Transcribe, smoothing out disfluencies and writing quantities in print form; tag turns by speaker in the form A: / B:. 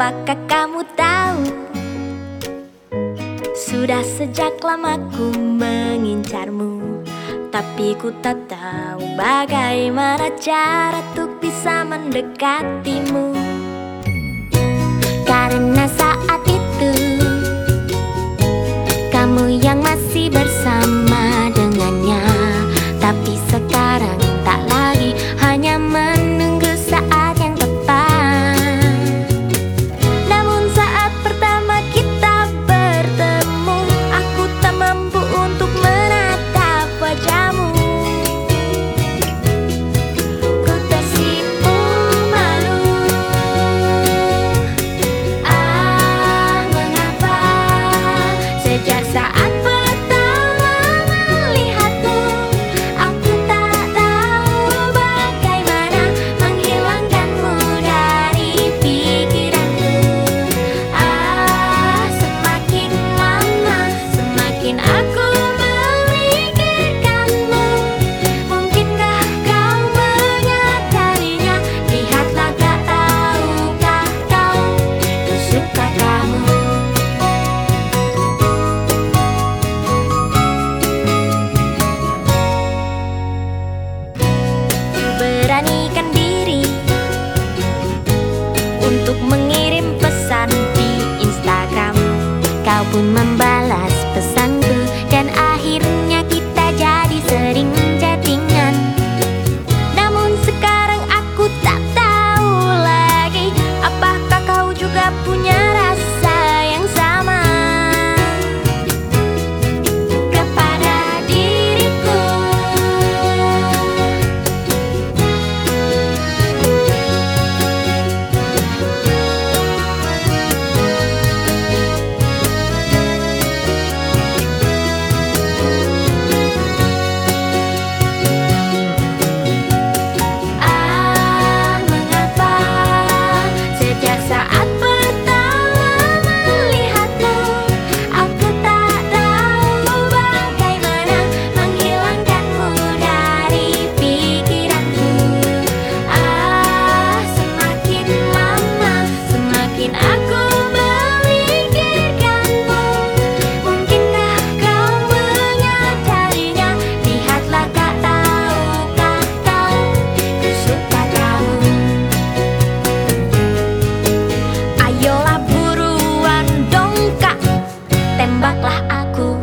A: apakah kamu tahu? Sudah sejak lama ku mengincarmu, tapi ku tak tahu bagaimana cara untuk bisa mendekatimu. Karena saat itu kamu yang masih bersama dengannya, tapi sekarang tak lagi, hanya menunggu saat yang tepat. Namun saat pertama kita bertemu, aku tak mampu untuk menatap wajahmu. Ku tersipu malu. Mengapa sejak saat pertama melihatmu, aku tak tahu bagaimana menghilangkanmu dari pikiranku. Semakin lama semakin aku memikirkanmu. Mungkinkah kau menyadarinya? Lihatlah, tak tahukah kau, ku suka kamu. Beranikan diri untuk mengirim pesan di Instagram. Kau pun membalas pesanku, dan akhirnya kita jadi sering chattingan. Namun sekarang aku tak tahu lagi, apakah kau juga punya rasa yang sama kepada diriku. Mengapa sejak saat pertama melihatmu, aku tak tahu bagaimana menghilangkanmu dari pikiranku. Semakin lama semakin aku memikirkanmu. Mungkinkah kau menyadarinya? Lihatlah, tak tahukah kau, ku suka kamu. Ayolah buruan dongkak, tembaklah aku